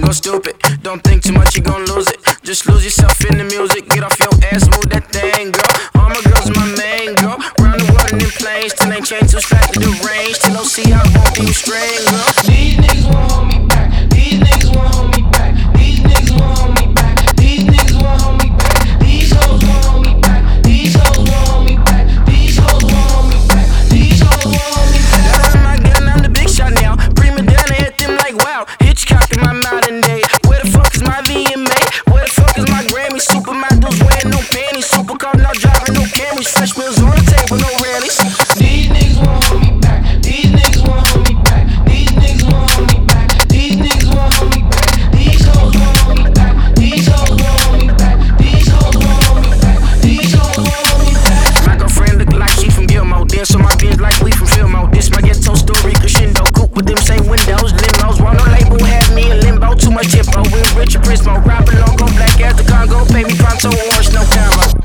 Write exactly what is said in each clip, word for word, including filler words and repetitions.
go stupid. Don't think too much, you gon' lose it. Just lose yourself in the music. Get off your ass, move that thing, girl. All my girls are my main girl. Round the world in them planes, till ain't changed, too slack to the range. Till don't see I won't be restrained, girl. These niggas won't hold me back. These niggas won't hold me back. These niggas won't hold me back. These niggas won't hold me back. These hoes won't hold me back. These hoes won't hold me back. These hoes won't hold me back. These hoes won't hold me back. That's my gun, I'm the big shot now. Prima donna hit them like wow. Hitchcock in my modern day. Where the fuck is my V M A? Where the fuck is my Grammy? Supermodels wearing no panties. Supercar not driving no Camrys. Fresh meals on the table, no rallies. These niggas won't hold me back. These niggas won't hold me back. These niggas won't hold me back. These niggas won't hold me back. These hoes won't hold me back. These hoes won't hold me back. These hoes won't hold me back. These hoes won't hold me back. My girlfriend look like she from Gilmore. Dance on my beans like we from Fillmore. This my ghetto story, crescendo. Coupe with them same windows, limos. While no label had me in limbo. Too much info with Richard Prismo. Robbing logo, black as the Congo. Baby pronto, orange, no combo.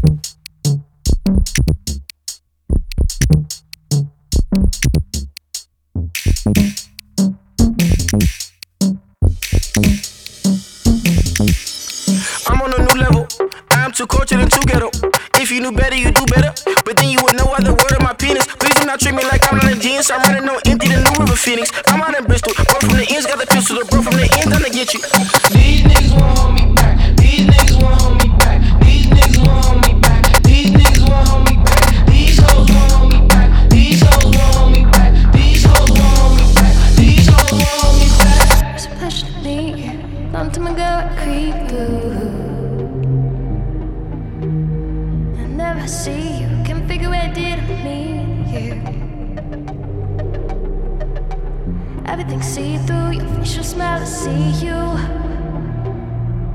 I'm on a new level. I'm too cultured and too ghetto. If you knew better, you do better. But then you would know other word of my penis. Please do not treat me like I'm not a genius. I'm running no empty, the new river Phoenix. I'm out in Bristol. Bro from the ends got the pistol. The bro from the ends, I'm to get you. These niggas won't hold me back. These niggas won't hold me back. These niggas won't hold me back. These niggas won't hold me back. These hoes won't hold me back. These hoes won't hold me back. These hoes won't hold me back. These hoes won't hold me back. It's a pleasure to meet you. Come to my girl, I creep through. I never see you. Can't figure where did I meet you. Everything see through your facial smile. I see you.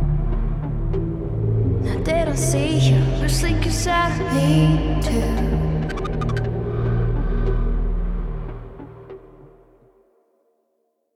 Now they don't see you. Just like you said, I need to.